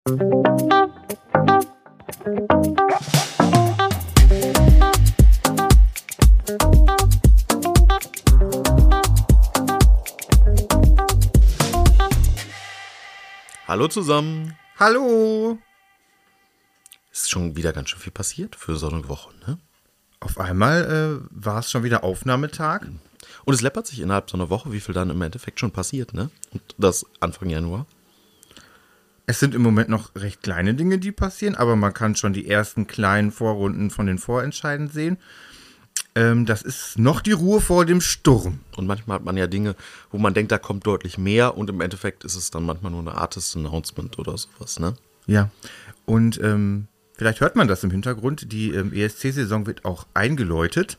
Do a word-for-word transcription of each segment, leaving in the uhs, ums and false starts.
Hallo zusammen. Hallo. Ist schon wieder ganz schön viel passiert für so eine Woche, ne? Auf einmal äh, war es schon wieder Aufnahmetag. Und es läppert sich innerhalb so einer Woche, wie viel dann im Endeffekt schon passiert, ne? Und das Anfang Januar. Es sind im Moment noch recht kleine Dinge, die passieren, aber man kann schon die ersten kleinen Vorrunden von den Vorentscheiden sehen. Ähm, das ist noch die Ruhe vor dem Sturm. Und manchmal hat man ja Dinge, wo man denkt, da kommt deutlich mehr und im Endeffekt ist es dann manchmal nur eine Artist Announcement oder sowas, ne? Ja, und ähm, vielleicht hört man das im Hintergrund. Die ähm, E S C-Saison wird auch eingeläutet.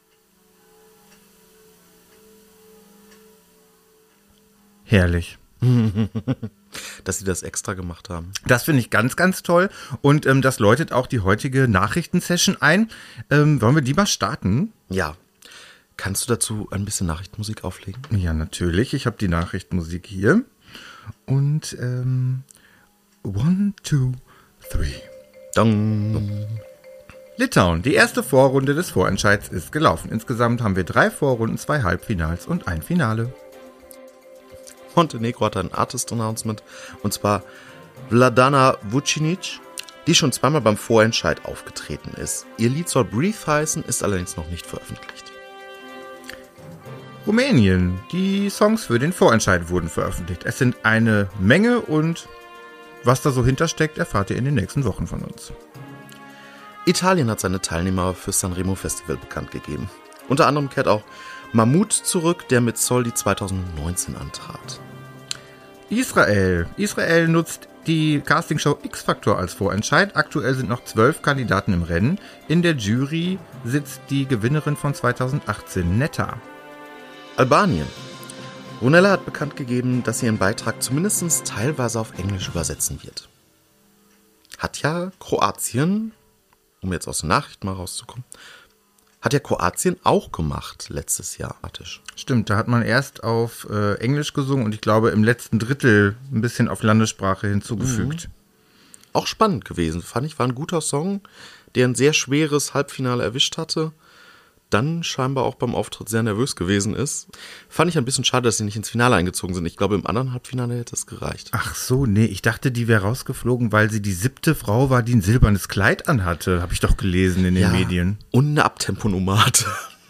Herrlich. Dass sie das extra gemacht haben. Das finde ich ganz, ganz toll. Und ähm, das läutet auch die heutige Nachrichtensession ein. Ähm, wollen wir die mal starten? Ja. Kannst du dazu ein bisschen Nachrichtenmusik auflegen? Ja, natürlich. Ich habe die Nachrichtenmusik hier. Und ähm, one, two, three. Dong. Litauen. Die erste Vorrunde des Vorentscheids ist gelaufen. Insgesamt haben wir drei Vorrunden, zwei Halbfinals und ein Finale. Montenegro hat ein Artist-Announcement, und zwar Vladana Vucinic, die schon zweimal beim Vorentscheid aufgetreten ist. Ihr Lied soll Breathe heißen, ist allerdings noch nicht veröffentlicht. Rumänien. Die Songs für den Vorentscheid wurden veröffentlicht. Es sind eine Menge und was da so hintersteckt, erfahrt ihr in den nächsten Wochen von uns. Italien hat seine Teilnehmer für Sanremo Festival bekannt gegeben. Unter anderem kehrt auch Mahmood zurück, der mit Soldi zwanzig neunzehn antrat. Israel. Israel nutzt die Castingshow X-Factor als Vorentscheid. Aktuell sind noch zwölf Kandidaten im Rennen. In der Jury sitzt die Gewinnerin von zweitausendachtzehn, Netta. Albanien. Ronella hat bekannt gegeben, dass sie ihren Beitrag zumindest teilweise auf Englisch übersetzen wird. Hat ja Kroatien, um jetzt aus den Nachrichten mal rauszukommen, hat ja Kroatien auch gemacht letztes Jahr. Stimmt, da hat man erst auf äh, Englisch gesungen und ich glaube im letzten Drittel ein bisschen auf Landessprache hinzugefügt. Mhm. Auch spannend gewesen, fand ich, war ein guter Song, der ein sehr schweres Halbfinale erwischt hatte. Dann scheinbar auch beim Auftritt sehr nervös gewesen ist. Fand ich ein bisschen schade, dass sie nicht ins Finale eingezogen sind. Ich glaube, im anderen Halbfinale hätte es gereicht. Ach so, nee, ich dachte, die wäre rausgeflogen, weil sie die siebte Frau war, die ein silbernes Kleid anhatte. Habe ich doch gelesen in den ja, Medien. Und eine Abtemponummer hatte.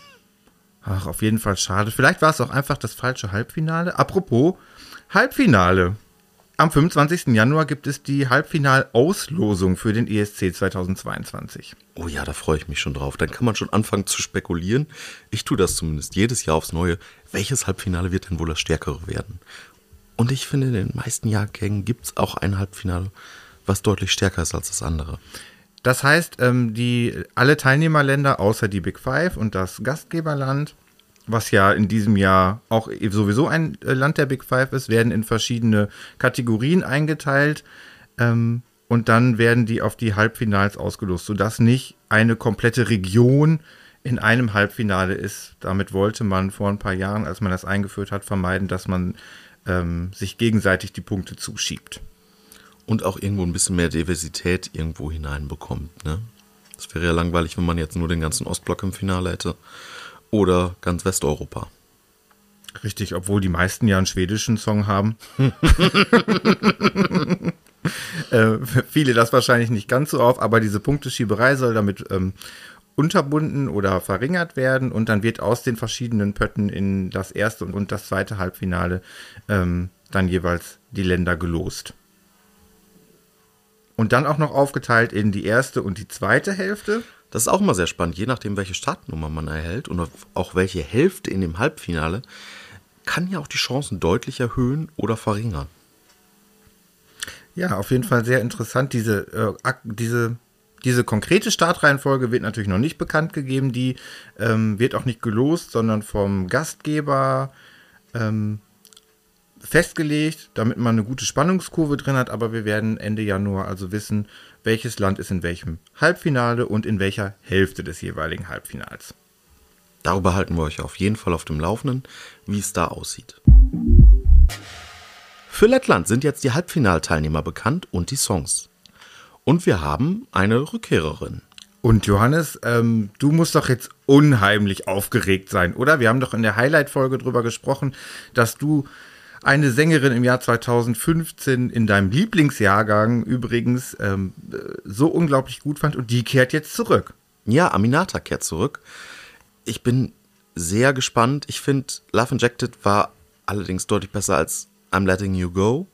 Ach, auf jeden Fall schade. Vielleicht war es auch einfach das falsche Halbfinale. Apropos Halbfinale. Am fünfundzwanzigsten Januar gibt es die Halbfinalauslosung für den E S C zweitausendzweiundzwanzig. Oh ja, da freue ich mich schon drauf. Dann kann man schon anfangen zu spekulieren. Ich tue das zumindest jedes Jahr aufs Neue. Welches Halbfinale wird denn wohl das stärkere werden? Und ich finde, in den meisten Jahrgängen gibt es auch ein Halbfinale, was deutlich stärker ist als das andere. Das heißt, ähm, die, alle Teilnehmerländer außer die Big Five und das Gastgeberland, was ja in diesem Jahr auch sowieso ein Land der Big Five ist, werden in verschiedene Kategorien eingeteilt ähm, und dann werden die auf die Halbfinals ausgelost, sodass nicht eine komplette Region in einem Halbfinale ist. Damit wollte man vor ein paar Jahren, als man das eingeführt hat, vermeiden, dass man ähm, sich gegenseitig die Punkte zuschiebt. Und auch irgendwo ein bisschen mehr Diversität irgendwo hineinbekommt, ne? Das wäre ja langweilig, wenn man jetzt nur den ganzen Ostblock im Finale hätte. Oder ganz Westeuropa. Richtig, obwohl die meisten ja einen schwedischen Song haben. äh, viele das wahrscheinlich nicht ganz so auf, aber diese Punkteschieberei soll damit ähm, unterbunden oder verringert werden und dann wird aus den verschiedenen Pötten in das erste und das zweite Halbfinale ähm, dann jeweils die Länder gelost. Und dann auch noch aufgeteilt in die erste und die zweite Hälfte. Das ist auch immer sehr spannend, je nachdem, welche Startnummer man erhält und auch welche Hälfte in dem Halbfinale, kann ja auch die Chancen deutlich erhöhen oder verringern. Ja, auf jeden Fall sehr interessant. Diese, äh, diese, diese konkrete Startreihenfolge wird natürlich noch nicht bekannt gegeben. Die ähm, wird auch nicht gelost, sondern vom Gastgeber ähm, festgelegt, damit man eine gute Spannungskurve drin hat. Aber wir werden Ende Januar also wissen, welches Land ist in welchem Halbfinale und in welcher Hälfte des jeweiligen Halbfinals. Darüber halten wir euch auf jeden Fall auf dem Laufenden, wie es da aussieht. Für Lettland sind jetzt die Halbfinalteilnehmer bekannt und die Songs. Und wir haben eine Rückkehrerin. Und Johannes, ähm, du musst doch jetzt unheimlich aufgeregt sein, oder? Wir haben doch in der Highlight-Folge drüber gesprochen, dass du eine Sängerin im Jahr zweitausendfünfzehn in deinem Lieblingsjahrgang übrigens ähm, so unglaublich gut fand und die kehrt jetzt zurück. Ja, Aminata kehrt zurück. Ich bin sehr gespannt. Ich finde, Love Injected war allerdings deutlich besser als I'm Letting You Go.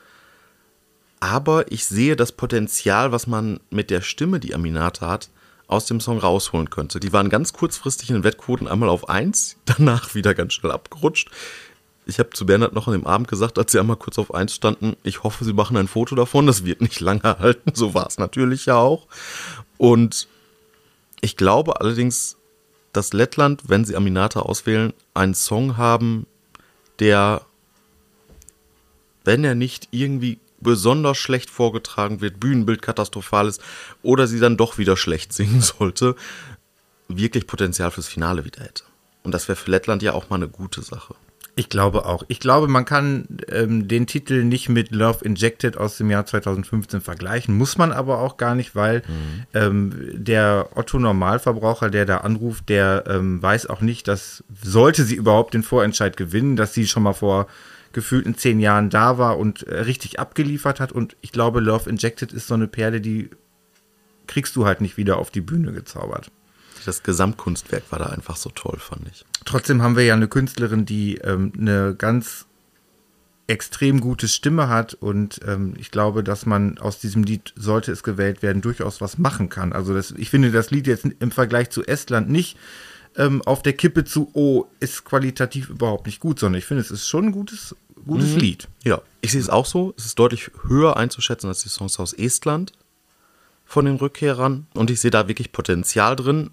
Aber ich sehe das Potenzial, was man mit der Stimme, die Aminata hat, aus dem Song rausholen könnte. Die waren ganz kurzfristig in den Wettquoten einmal auf eins, danach wieder ganz schnell abgerutscht. Ich habe zu Bernhard noch an dem Abend gesagt, als sie einmal kurz auf eins standen, ich hoffe, sie machen ein Foto davon, das wird nicht lange halten. So war es natürlich ja auch. Und ich glaube allerdings, dass Lettland, wenn sie Aminata auswählen, einen Song haben, der, wenn er nicht irgendwie besonders schlecht vorgetragen wird, Bühnenbild katastrophal ist oder sie dann doch wieder schlecht singen sollte, wirklich Potenzial fürs Finale wieder hätte. Und das wäre für Lettland ja auch mal eine gute Sache. Ich glaube auch. Ich glaube, man kann ähm, den Titel nicht mit Love Injected aus dem Jahr zweitausendfünfzehn vergleichen. Muss man aber auch gar nicht, weil mhm. ähm, der Otto-Normalverbraucher, der da anruft, der ähm, weiß auch nicht, dass, sollte sie überhaupt den Vorentscheid gewinnen, dass sie schon mal vor gefühlten zehn Jahren da war und äh, richtig abgeliefert hat. Und ich glaube, Love Injected ist so eine Perle, die kriegst du halt nicht wieder auf die Bühne gezaubert. Das Gesamtkunstwerk war da einfach so toll, fand ich. Trotzdem haben wir ja eine Künstlerin, die ähm, eine ganz extrem gute Stimme hat und ähm, ich glaube, dass man aus diesem Lied, sollte es gewählt werden, durchaus was machen kann. Also das, ich finde das Lied jetzt im Vergleich zu Estland nicht ähm, auf der Kippe zu, oh, ist qualitativ überhaupt nicht gut, sondern ich finde, es ist schon ein gutes, gutes mhm. Lied. Ja, ich sehe es auch so. Es ist deutlich höher einzuschätzen als die Songs aus Estland von den Rückkehrern und ich sehe da wirklich Potenzial drin.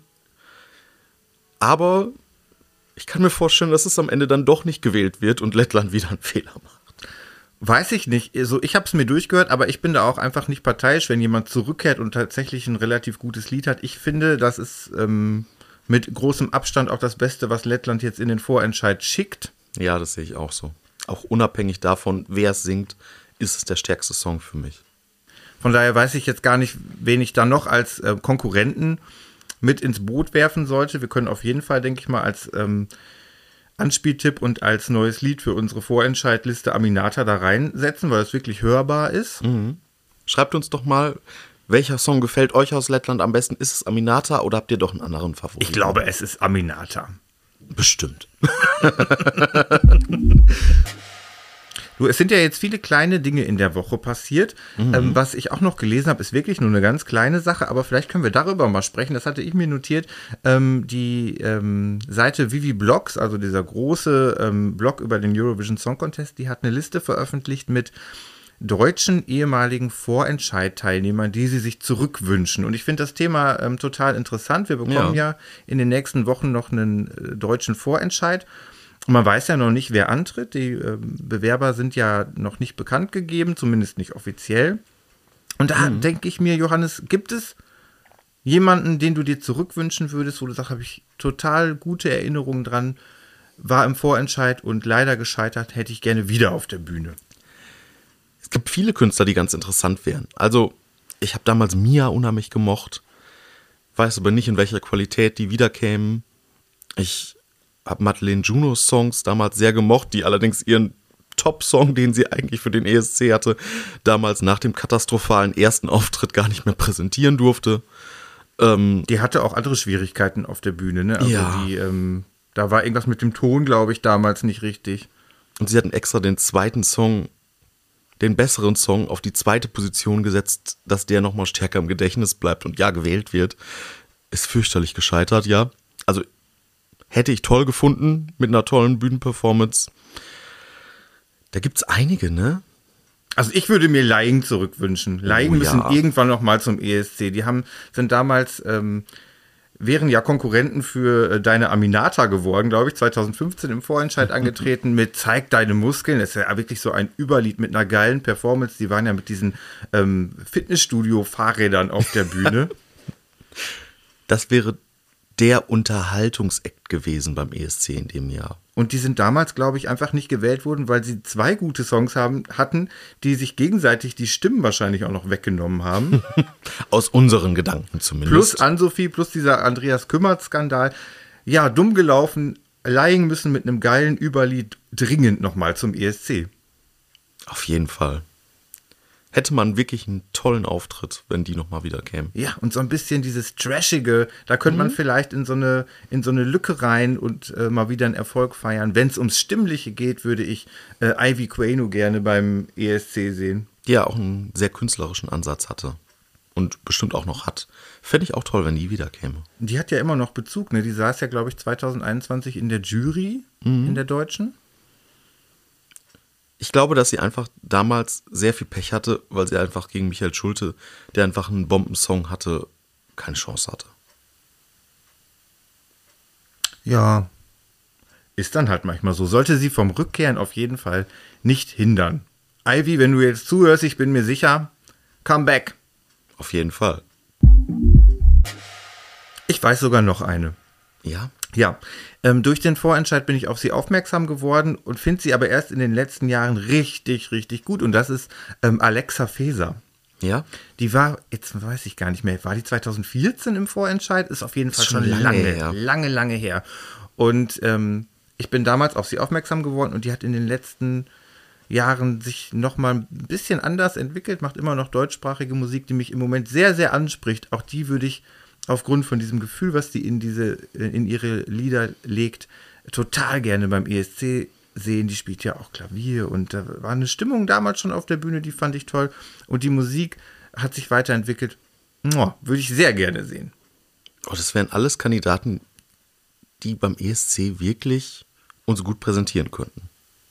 Aber ich kann mir vorstellen, dass es am Ende dann doch nicht gewählt wird und Lettland wieder einen Fehler macht. Weiß ich nicht. Also ich habe es mir durchgehört, aber ich bin da auch einfach nicht parteiisch, wenn jemand zurückkehrt und tatsächlich ein relativ gutes Lied hat. Ich finde, das ist ähm, mit großem Abstand auch das Beste, was Lettland jetzt in den Vorentscheid schickt. Ja, das sehe ich auch so. Auch unabhängig davon, wer es singt, ist es der stärkste Song für mich. Von daher weiß ich jetzt gar nicht, wen ich da noch als äh, Konkurrenten mit ins Boot werfen sollte. Wir können auf jeden Fall, denke ich mal, als ähm, Anspieltipp und als neues Lied für unsere Vorentscheidliste Aminata da reinsetzen, weil es wirklich hörbar ist. Mhm. Schreibt uns doch mal, welcher Song gefällt euch aus Lettland am besten? Ist es Aminata oder habt ihr doch einen anderen Favorit? Ich glaube, es ist Aminata. Bestimmt. Du, es sind ja jetzt viele kleine Dinge in der Woche passiert. Mhm. Ähm, was ich auch noch gelesen habe, ist wirklich nur eine ganz kleine Sache, aber vielleicht können wir darüber mal sprechen. Das hatte ich mir notiert. Ähm, die ähm, Seite Vivi Blogs, also dieser große ähm, Blog über den Eurovision Song Contest, die hat eine Liste veröffentlicht mit deutschen ehemaligen Vorentscheid-Teilnehmern, die sie sich zurückwünschen. Und ich finde das Thema ähm, total interessant. Wir bekommen ja. ja in den nächsten Wochen noch einen äh, deutschen Vorentscheid. Und man weiß ja noch nicht, wer antritt. Die äh, Bewerber sind ja noch nicht bekannt gegeben, zumindest nicht offiziell. Und da mhm. denke ich mir, Johannes, gibt es jemanden, den du dir zurückwünschen würdest, wo du sagst, habe ich total gute Erinnerungen dran, war im Vorentscheid und leider gescheitert, hätte ich gerne wieder auf der Bühne. Es gibt viele Künstler, die ganz interessant wären. Also, ich habe damals Mia unheimlich gemocht, weiß aber nicht, in welcher Qualität die wiederkämen. Ich habe Madeleine Junos Songs damals sehr gemocht, die allerdings ihren Top-Song, den sie eigentlich für den E S C hatte, damals nach dem katastrophalen ersten Auftritt gar nicht mehr präsentieren durfte. Ähm, die hatte auch andere Schwierigkeiten auf der Bühne, ne? Also ja. die, ähm, da war irgendwas mit dem Ton, glaube ich, damals nicht richtig. Und sie hatten extra den zweiten Song, den besseren Song, auf die zweite Position gesetzt, dass der nochmal stärker im Gedächtnis bleibt und ja gewählt wird. Ist fürchterlich gescheitert, ja. Also hätte ich toll gefunden mit einer tollen Bühnenperformance. Da gibt's einige, ne? Also ich würde mir Lying zurückwünschen. Lying oh, müssen ja. irgendwann noch mal zum E S C. Die haben, sind damals, ähm, wären ja Konkurrenten für äh, deine Aminata geworden, glaube ich, zweitausendfünfzehn im Vorentscheid angetreten mit Zeig deine Muskeln. Das ist ja wirklich so ein Überlied mit einer geilen Performance. Die waren ja mit diesen ähm, Fitnessstudio-Fahrrädern auf der Bühne. Das wäre der Unterhaltungsakt gewesen beim E S C in dem Jahr. Und die sind damals, glaube ich, einfach nicht gewählt worden, weil sie zwei gute Songs haben, hatten, die sich gegenseitig die Stimmen wahrscheinlich auch noch weggenommen haben. Aus unseren Gedanken zumindest. Plus Ann-Sophie, plus dieser Andreas Kümmert-Skandal. Ja, dumm gelaufen, leihen müssen mit einem geilen Überlied dringend nochmal zum E S C. Auf jeden Fall. Hätte man wirklich einen tollen Auftritt, wenn die nochmal wieder kämen. Ja, und so ein bisschen dieses Trashige, da könnte mhm. man vielleicht in so eine, in so eine Lücke rein und äh, mal wieder einen Erfolg feiern. Wenn es ums Stimmliche geht, würde ich äh, Ivy Quaino gerne beim E S C sehen. Die ja auch einen sehr künstlerischen Ansatz hatte und bestimmt auch noch hat. Fände ich auch toll, wenn die wieder käme. Die hat ja immer noch Bezug, ne? Die saß ja, glaube ich, zwanzig einundzwanzig in der Jury, mhm. in der Deutschen. Ich glaube, dass sie einfach damals sehr viel Pech hatte, weil sie einfach gegen Michael Schulte, der einfach einen Bombensong hatte, keine Chance hatte. Ja, ist dann halt manchmal so. Sollte sie vom Rückkehren auf jeden Fall nicht hindern. Ivy, wenn du jetzt zuhörst, ich bin mir sicher, come back. Auf jeden Fall. Ich weiß sogar noch eine. Ja? Ja, ähm, durch den Vorentscheid bin ich auf sie aufmerksam geworden und finde sie aber erst in den letzten Jahren richtig, richtig gut. Und das ist ähm, Alexa Faeser. Ja? Die war, jetzt weiß ich gar nicht mehr, war die zwanzig vierzehn im Vorentscheid? Ist auf jeden Fall ist schon, schon lange, lange, her. lange, lange her. Und ähm, ich bin damals auf sie aufmerksam geworden und die hat in den letzten Jahren sich nochmal ein bisschen anders entwickelt, macht immer noch deutschsprachige Musik, die mich im Moment sehr, sehr anspricht. Auch die würde ich aufgrund von diesem Gefühl, was die in diese, in ihre Lieder legt, total gerne beim E S C sehen. Die spielt ja auch Klavier und da war eine Stimmung damals schon auf der Bühne, die fand ich toll. Und die Musik hat sich weiterentwickelt. Mua, würde ich sehr gerne sehen. Oh, das wären alles Kandidaten, die beim E S C wirklich uns gut präsentieren könnten.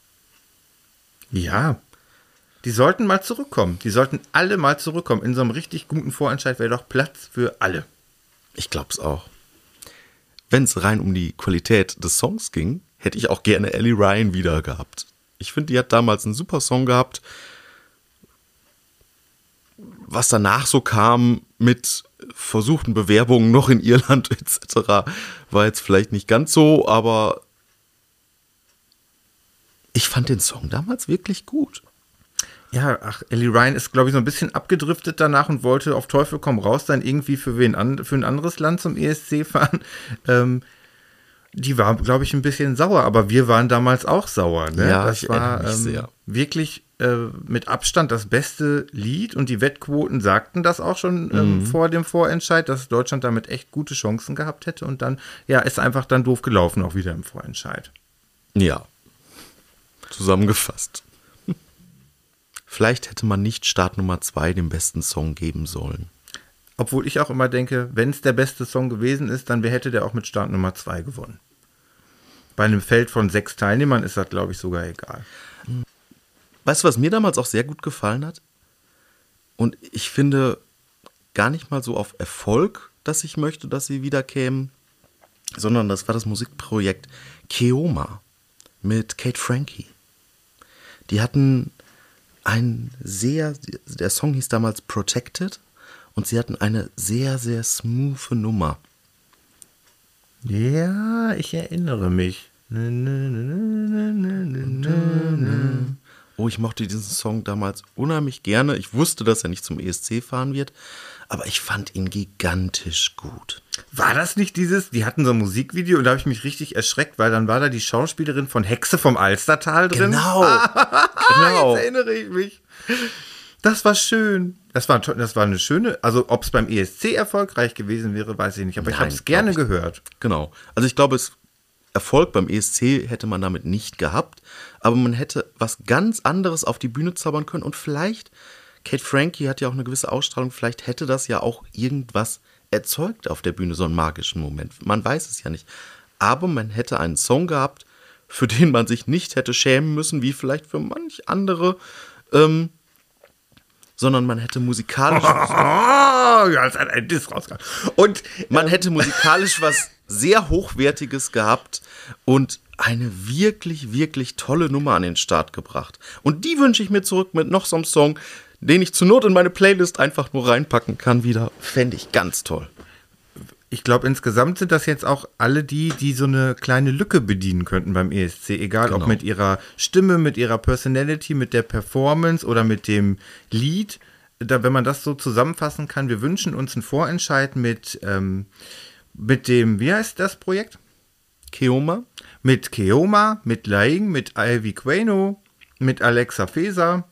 Ja, die sollten mal zurückkommen. Die sollten alle mal zurückkommen. In so einem richtig guten Vorentscheid wäre doch Platz für alle. Ich glaube es auch. Wenn es rein um die Qualität des Songs ging, hätte ich auch gerne Ellie Ryan wieder gehabt. Ich finde, die hat damals einen super Song gehabt. Was danach so kam mit versuchten Bewerbungen noch in Irland et cetera, war jetzt vielleicht nicht ganz so, aber ich fand den Song damals wirklich gut. Ja, ach, Ellie Ryan ist, glaube ich, so ein bisschen abgedriftet danach und wollte auf Teufel komm raus dann irgendwie für wen an, für ein anderes Land zum E S C fahren. Ähm, die war, glaube ich, ein bisschen sauer, aber wir waren damals auch sauer. Ne? Ja, das ich war erinnere mich ähm, sehr. wirklich äh, mit Abstand das beste Lied und die Wettquoten sagten das auch schon ähm, Mhm. vor dem Vorentscheid, dass Deutschland damit echt gute Chancen gehabt hätte und dann, ja, ist einfach dann doof gelaufen, auch wieder im Vorentscheid. Ja, zusammengefasst. Vielleicht hätte man nicht Start Nummer zwei den besten Song geben sollen. Obwohl ich auch immer denke, wenn es der beste Song gewesen ist, dann hätte der auch mit Start Nummer zwei gewonnen. Bei einem Feld von sechs Teilnehmern ist das, glaube ich, sogar egal. Weißt du, was mir damals auch sehr gut gefallen hat? Und ich finde gar nicht mal so auf Erfolg, dass ich möchte, dass sie wieder kämen, sondern das war das Musikprojekt Keoma mit Kate Frankie. Die hatten ein sehr, der Song hieß damals Protected und sie hatten eine sehr, sehr smooth Nummer. Ja, ich erinnere mich. Oh, ich mochte diesen Song damals unheimlich gerne. Ich wusste, dass er nicht zum E S C fahren wird, aber ich fand ihn gigantisch gut. War das nicht dieses, die hatten so ein Musikvideo und da habe ich mich richtig erschreckt, weil dann war da die Schauspielerin von Hexe vom Alstertal drin. Genau, genau. Jetzt erinnere ich mich. Das war schön. Das war, das war eine schöne, also ob es beim E S C erfolgreich gewesen wäre, weiß ich nicht, aber Nein, ich habe es gerne ich, gehört. Genau, also ich glaube, es Erfolg beim E S C hätte man damit nicht gehabt, aber man hätte was ganz anderes auf die Bühne zaubern können und vielleicht, Kate Frankie hat ja auch eine gewisse Ausstrahlung, vielleicht hätte das ja auch irgendwas erzeugt auf der Bühne, so einen magischen Moment. Man weiß es ja nicht. Aber man hätte einen Song gehabt, für den man sich nicht hätte schämen müssen, wie vielleicht für manch andere, ähm, sondern man hätte musikalisch... Oh, ja, es hat ein Diss rausgehauen. Und man hätte musikalisch was sehr Hochwertiges gehabt und eine wirklich, wirklich tolle Nummer an den Start gebracht. Und die wünsche ich mir zurück mit noch so einem Song, den ich zur Not in meine Playlist einfach nur reinpacken kann wieder. Fände ich ganz toll. Ich glaube, insgesamt sind das jetzt auch alle die, die so eine kleine Lücke bedienen könnten beim E S C. Egal, genau. Ob mit ihrer Stimme, mit ihrer Personality, mit der Performance oder mit dem Lied. Da, wenn man das so zusammenfassen kann, wir wünschen uns einen Vorentscheid mit, ähm, mit dem, wie heißt das Projekt? Keoma. Mit Keoma, mit Laing, mit Ivy Quaino, mit Alexa Feser.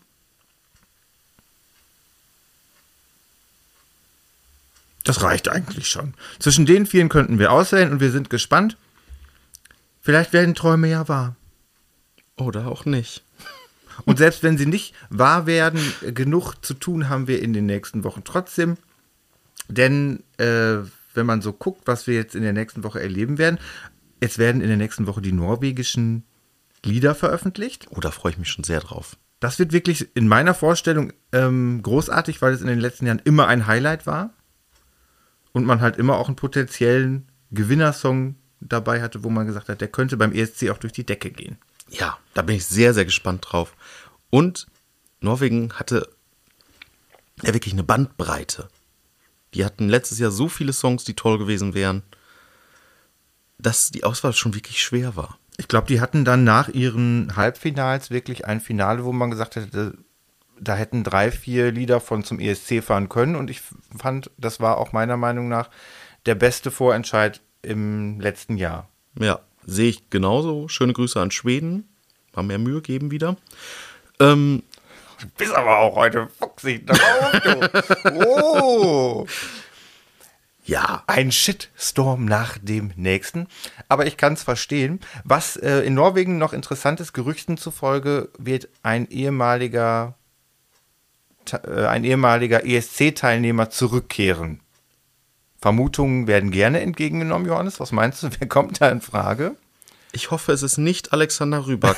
Das reicht eigentlich schon. Zwischen den vielen könnten wir auswählen und wir sind gespannt. Vielleicht werden Träume ja wahr. Oder auch nicht. Und selbst wenn sie nicht wahr werden, genug zu tun haben wir in den nächsten Wochen trotzdem. Denn äh, wenn man so guckt, was wir jetzt in der nächsten Woche erleben werden, es werden in der nächsten Woche die norwegischen Lieder veröffentlicht. Oh, da freue ich mich schon sehr drauf. Das wird wirklich in meiner Vorstellung ähm, großartig, weil es in den letzten Jahren immer ein Highlight war. Und man halt immer auch einen potenziellen Gewinnersong dabei hatte, wo man gesagt hat, der könnte beim E S C auch durch die Decke gehen. Ja, da bin ich sehr, sehr gespannt drauf. Und Norwegen hatte ja wirklich eine Bandbreite. Die hatten letztes Jahr so viele Songs, die toll gewesen wären, dass die Auswahl schon wirklich schwer war. Ich glaube, die hatten dann nach ihren Halbfinals wirklich ein Finale, wo man gesagt hätte, da hätten drei, vier Lieder von zum E S C fahren können. Und ich fand, das war auch meiner Meinung nach der beste Vorentscheid im letzten Jahr. Ja, sehe ich genauso. Schöne Grüße an Schweden. Mal mehr Mühe geben wieder. Ähm, du bist aber auch heute fuchsig drauf, du. Oh. Ja, ein Shitstorm nach dem nächsten. Aber ich kann es verstehen. Was äh, in Norwegen noch interessant ist, Gerüchten zufolge wird ein ehemaliger ein ehemaliger E S C-Teilnehmer zurückkehren. Vermutungen werden gerne entgegengenommen, Johannes. Was meinst du, wer kommt da in Frage? Ich hoffe, es ist nicht Alexander Rybak.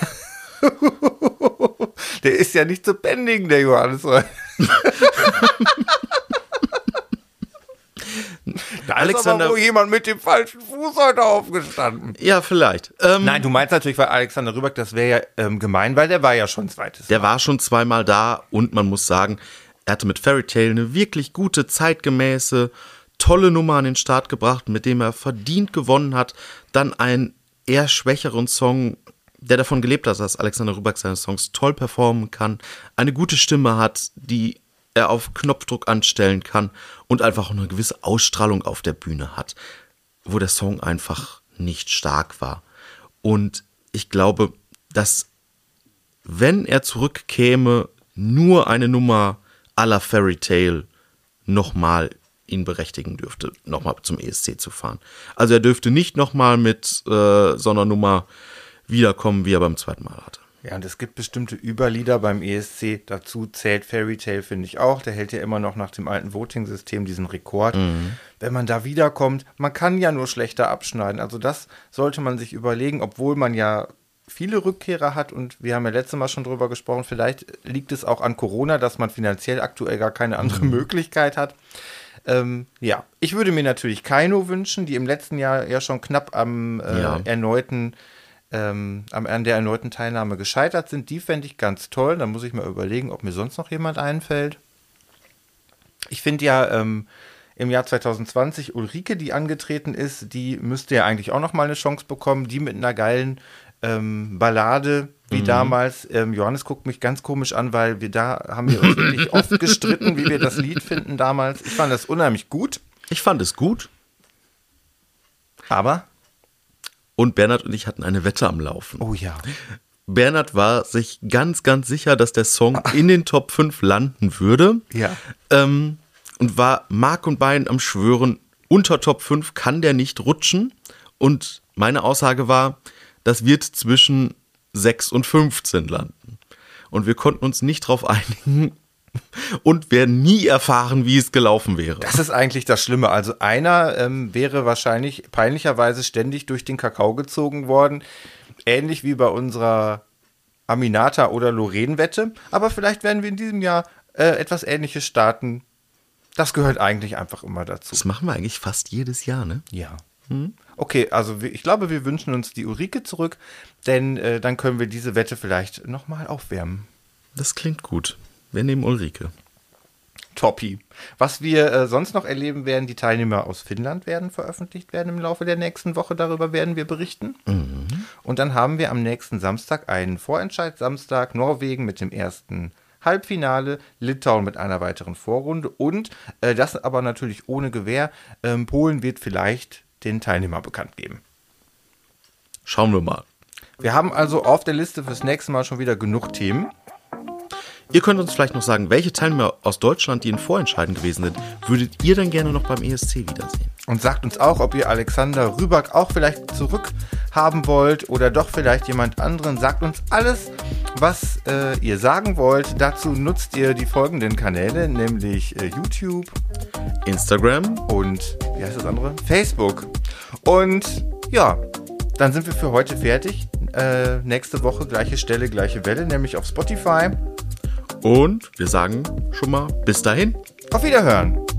Der ist ja nicht zu bändigen, der Johannes. Da Alexander, ist aber wohl jemand mit dem falschen Fuß heute aufgestanden. Ja, vielleicht. Ähm, Nein, du meinst natürlich, weil Alexander Rybak, das wäre ja ähm, gemein, weil der war ja schon zweites Der Mal. war schon zweimal da und man muss sagen, er hatte mit Fairy Tale eine wirklich gute, zeitgemäße, tolle Nummer an den Start gebracht, mit dem er verdient gewonnen hat. Dann einen eher schwächeren Song, der davon gelebt hat, dass Alexander Rybak seine Songs toll performen kann, eine gute Stimme hat, die er auf Knopfdruck anstellen kann und einfach eine gewisse Ausstrahlung auf der Bühne hat, wo der Song einfach nicht stark war. Und ich glaube, dass wenn er zurückkäme, nur eine Nummer à la Fairy Tale nochmal ihn berechtigen dürfte, nochmal zum E S C zu fahren. Also er dürfte nicht nochmal mit äh, so einer Nummer wiederkommen, wie er beim zweiten Mal hatte. Ja, und es gibt bestimmte Überlieder beim E S C. Dazu zählt Fairy Tale, finde ich auch. Der hält ja immer noch nach dem alten Voting-System diesen Rekord. Mhm. Wenn man da wiederkommt, man kann ja nur schlechter abschneiden. Also das sollte man sich überlegen, obwohl man ja viele Rückkehrer hat. Und wir haben ja letztes Mal schon drüber gesprochen, vielleicht liegt es auch an Corona, dass man finanziell aktuell gar keine andere mhm. Möglichkeit hat. Ähm, ja, ich würde mir natürlich Kaino wünschen, die im letzten Jahr ja schon knapp am äh, ja. erneuten Ähm, an der erneuten Teilnahme gescheitert sind. Die fände ich ganz toll. Da muss ich mal überlegen, ob mir sonst noch jemand einfällt. Ich finde ja ähm, im Jahr zwanzig zwanzig Ulrike, die angetreten ist, die müsste ja eigentlich auch noch mal eine Chance bekommen. Die mit einer geilen ähm, Ballade wie mhm. damals. Ähm, Johannes guckt mich ganz komisch an, weil wir da haben wir uns wirklich oft gestritten, wie wir das Lied finden damals. Ich fand das unheimlich gut. Ich fand es gut. Aber Und Bernhard und ich hatten eine Wette am Laufen. Oh ja. Bernhard war sich ganz, ganz sicher, dass der Song in den Top fünf landen würde. Ja. Ähm, und war Mark und Bein am Schwören, unter Top fünf kann der nicht rutschen. Und meine Aussage war, das wird zwischen sechs und fünfzehn landen. Und wir konnten uns nicht drauf einigen und werden nie erfahren, wie es gelaufen wäre. Das ist eigentlich das Schlimme. Also einer ähm, wäre wahrscheinlich peinlicherweise ständig durch den Kakao gezogen worden. Ähnlich wie bei unserer Aminata- oder Lorraine-Wette. Aber vielleicht werden wir in diesem Jahr äh, etwas Ähnliches starten. Das gehört eigentlich einfach immer dazu. Das machen wir eigentlich fast jedes Jahr, ne? Ja. Hm? Okay, also ich glaube, wir wünschen uns die Ulrike zurück, denn äh, dann können wir diese Wette vielleicht nochmal aufwärmen. Das klingt gut. Wir nehmen Ulrike. Toppi. Was wir äh, sonst noch erleben werden, die Teilnehmer aus Finnland werden veröffentlicht werden im Laufe der nächsten Woche. Darüber werden wir berichten. Mhm. Und dann haben wir am nächsten Samstag einen Vorentscheid. Samstag Norwegen mit dem ersten Halbfinale, Litauen mit einer weiteren Vorrunde und äh, das aber natürlich ohne Gewähr. Ähm, Polen wird vielleicht den Teilnehmer bekannt geben. Schauen wir mal. Wir haben also auf der Liste fürs nächste Mal schon wieder genug Themen. Ihr könnt uns vielleicht noch sagen, welche Teilnehmer aus Deutschland, die in Vorentscheiden gewesen sind, würdet ihr dann gerne noch beim E S C wiedersehen? Und sagt uns auch, ob ihr Alexander Rybak auch vielleicht zurück haben wollt oder doch vielleicht jemand anderen. Sagt uns alles, was äh, ihr sagen wollt. Dazu nutzt ihr die folgenden Kanäle, nämlich äh, YouTube, Instagram und, wie heißt das andere? Facebook. Und ja, dann sind wir für heute fertig. Äh, nächste Woche gleiche Stelle, gleiche Welle, nämlich auf Spotify. Und wir sagen schon mal bis dahin. Auf Wiederhören.